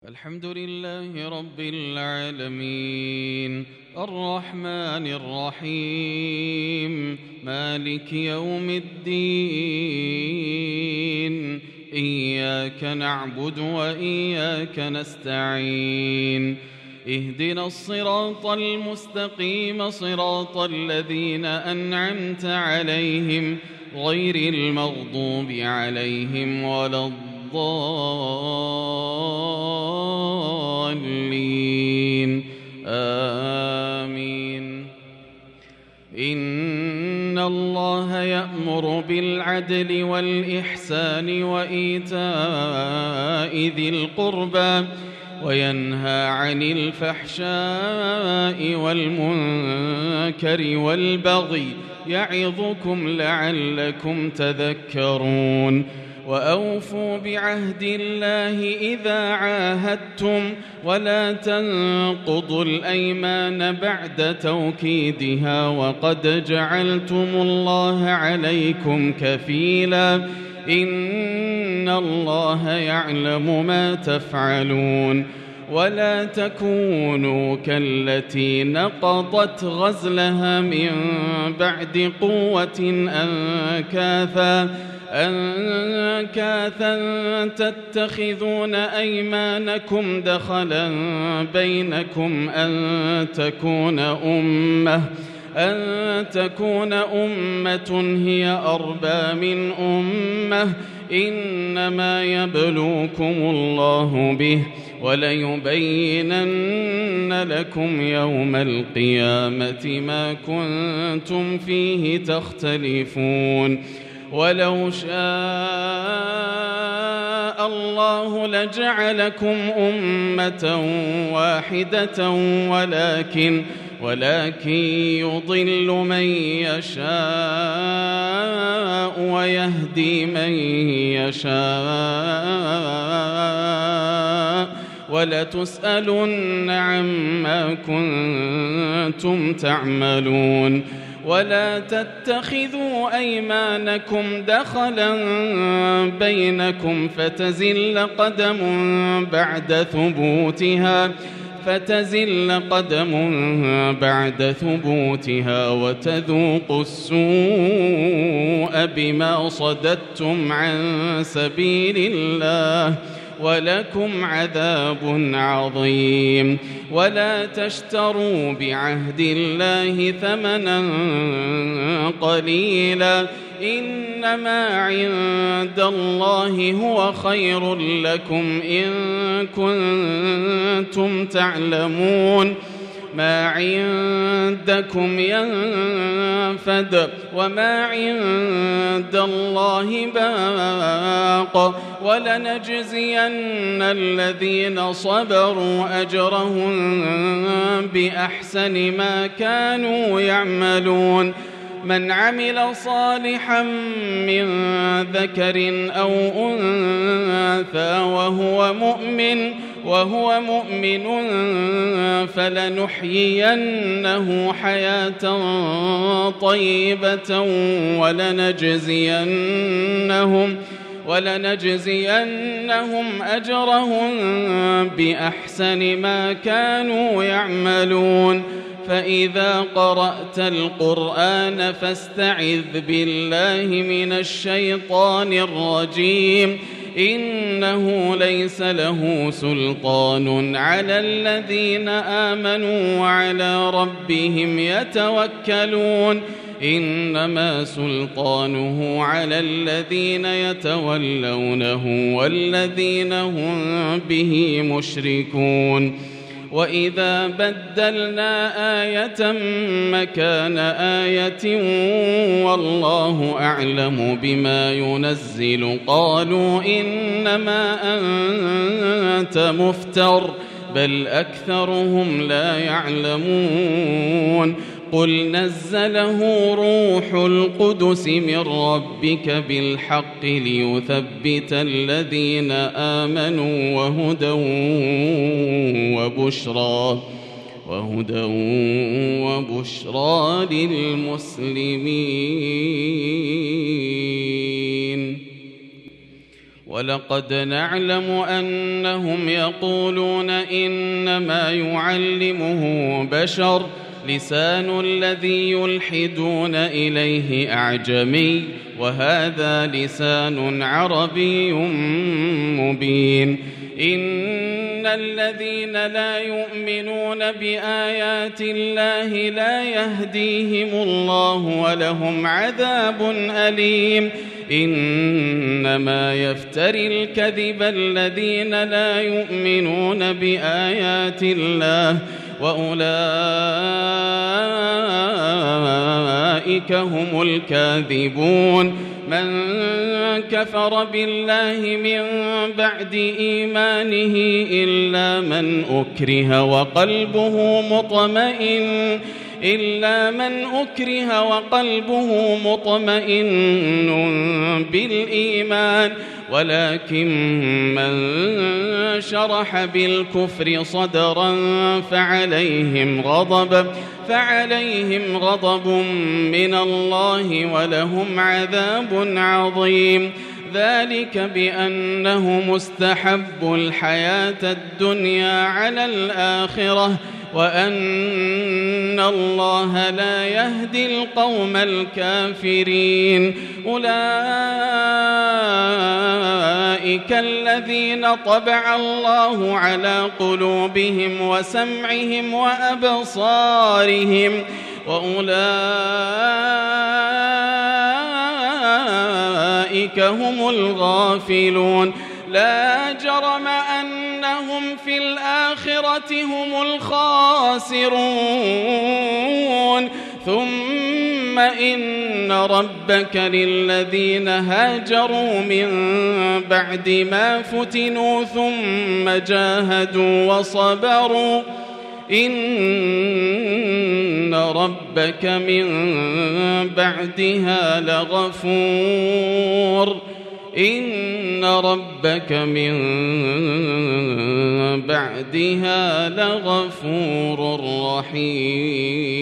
الحمد لله رب العالمين الرحمن الرحيم مالك يوم الدين إياك نعبد وإياك نستعين اهدنا الصراط المستقيم صراط الذين أنعمت عليهم غير المغضوب عليهم ولا الضالين آمين. إن الله يأمر بالعدل والإحسان وإيتاء ذي القربى وينهى عن الفحشاء والمنكر والبغي يعظكم لعلكم تذكرون. وأوفوا بعهد الله إذا عاهدتم ولا تنقضوا الأيمان بعد توكيدها وقد جعلتم الله عليكم كفيلا إن الله يعلم ما تفعلون. ولا تكونوا كالتي نقضت غزلها من بعد قوة أنكاثا تتخذون أيمانكم دخلا بينكم أن تكون أمة هي أربى من أمة إنما يبلوكم الله به وليبينن لكم يوم القيامة ما كنتم فيه تختلفون. ولو شاء الله لجعلكم أمة واحدة ولكن يضل من يشاء ويهدي من يشاء ولتسألن عما كنتم تعملون. ولا تتخذوا أيمانكم دخلا بينكم فتزل قدم بعد ثبوتها وتذوقوا السوء بما صددتم عن سبيل الله ولكم عذاب عظيم. ولا تشتروا بعهد الله ثمنا قليلا إنما عند الله هو خير لكم إن كنتم تعلمون. ما عندكم ينفد وما عند الله باق ولنجزين الذين صبروا أجرهم بأحسن ما كانوا يعملون. من عمل صالحا من ذكر أو أنثى وهو مؤمن فلنحيينه حياة طيبة ولنجزينهم أجرهم بأحسن ما كانوا يعملون. فإذا قرأت القرآن فاستعذ بالله من الشيطان الرجيم إنه ليس له سلطان على الذين آمنوا وعلى ربهم يتوكلون إنما سلطانه على الذين يتولونه والذين هم به مشركون. وإذا بدلنا آية مكان آية والله أعلم بما ينزل قالوا إنما أنت مفتر بل أكثرهم لا يعلمون. قل نزله روح القدس من ربك بالحق ليثبت الذين آمنوا وهدى وبشرى للمسلمين. ولقد نعلم أنهم يقولون إنما يعلمه بشر لسان الذي يلحدون إليه أعجمي وهذا لسان عربي مبين إن الذين لا يؤمنون بآيات الله لا يهديهم الله ولهم عذاب أليم إنما يفتري الكذب الذين لا يؤمنون بآيات الله وأولئك هم الكاذبون من كفر بالله من بعد إيمانه إلا من أكره وقلبه مطمئن بالإيمان ولكن من شرح بالكفر صدرا فعليهم غضب من الله ولهم عذاب عظيم ذلك بأنه مستحب الحياة الدنيا على الآخرة وأن الله لا يهدي القوم الكافرين أولئك الذين طبع الله على قلوبهم وسمعهم وأبصارهم وأولئك هم الغافلون لا جرم أنهم في الآخرة هم الخاسرون ثم إن ربك للذين هاجروا من بعد ما فتنوا ثم جاهدوا وصبروا إن ربك من بعدها لغفور رحيم.